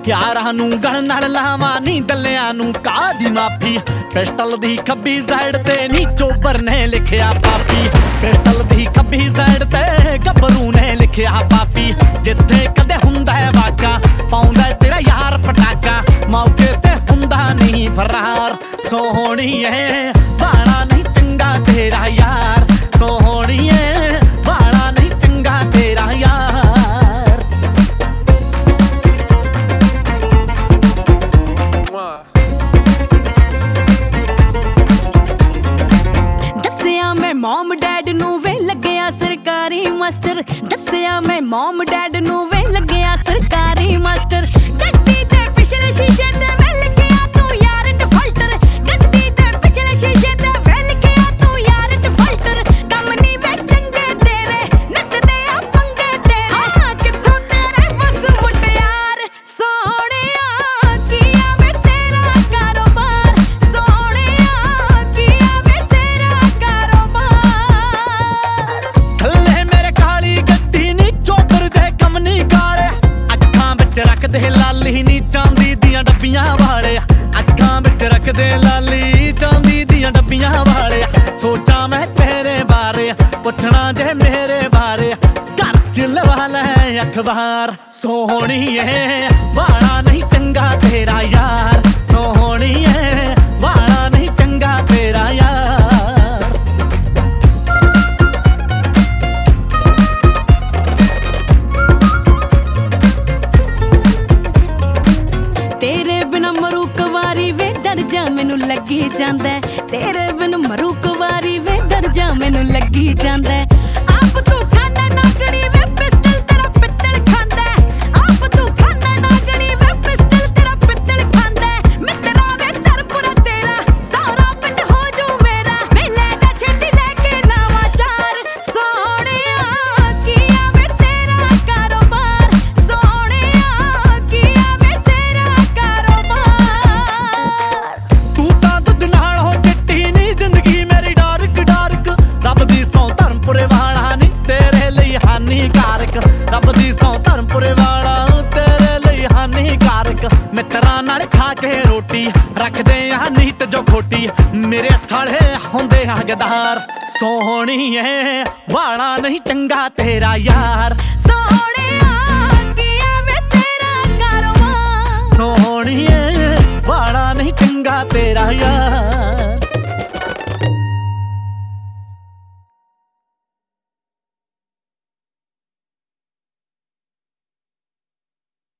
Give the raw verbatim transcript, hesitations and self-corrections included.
यारां नूं गल नाल लावां नी गल्लियां नूं कादी माफी। पिस्टल दी खब्बी साइड ते नी चोबर ने लिखिया पापी। पिस्टल दी खब्बी साइड ते गब्बरू ने लिखिया पापी। जिथे कदे हुंदा है वाका पाउंदा तेरा यार पटाका, मौके ते हुंदा नहीं फरार। सोहणीए वाला नहीं चंगा तेरा यार, सोहणीए वाला नहीं चंगा तेरा यार। दस्सिया मैं मॉम डैड नू वे लग्गिया सरकारी मास्टर। दस्सिया मैं मॉम डैड नू वे लग्गिया सरकारी मास्टर। गड्डी ते पिछले शीशे ते वे लिखिया तू यार डिफाल्टर। गड्डी ते पिछले शीशे ते वे लिखिया तू यार डिफाल्टर। कम नी वे चंगे तेरे नकदे आ पंगे तेरे। हाँ किथों तेरे बस मुटियार। सोहणिया किया वे तेरा कारोबार, सोहणिया किया वे तेरा कारोबार। थल्ले मेरे काली गड्डी नी चोबर दे कम नी काले। अखां विच रख दे लाली नी चांदी दियां डब्बियां वाले। अखां विच रख दे लाली चांदी दियां डब्बियां वाले। सोचा मैं तेरे बारे पुछना जे मेरे बारे, घर च लवा लै अखबार। सोहणीए वाला नहीं चंगा तेरा यार, सोहणीए वाला नहीं चंगा तेरा यार। तेरे बिना मरू कुवारी वे डर जा मैनू लगी जांदा है। तेरे बिन मरू कुवारी वे डर जा मैनू लगी जांदा है। आप तू खाना नागणी वे पिस्टल तेरा पित्तल खांदा है। आप तू खाना नागणी वे पिस्टल तेरा पित्तल खांदा है। मित्रा वे तरपुरा तेरा सारा पिंड हो जू मेरा। वे ले जा छेती लेके लावा चार। सोहणिया किया वे तेरा कारोबार, सोहणिया किया वे तेरा कारोबार। तू तां दुध नाल हो चिट्टी नी जिंदगी मेरी डार्क डार्क। रब दी सौ धर्मपुरे वाला नी तेरे ਲਈ हानिकारक। रब दी सौ धर्मपुरे वाला तेरे ਲਈ हानिकारक। मित्रां नाल खा के रोटी रखदे आ नीत जो खोटी, मेरे साले हुंदे आ गदार। सोहणीए वाला नहीं चंगा तेरा यार, सोहणिया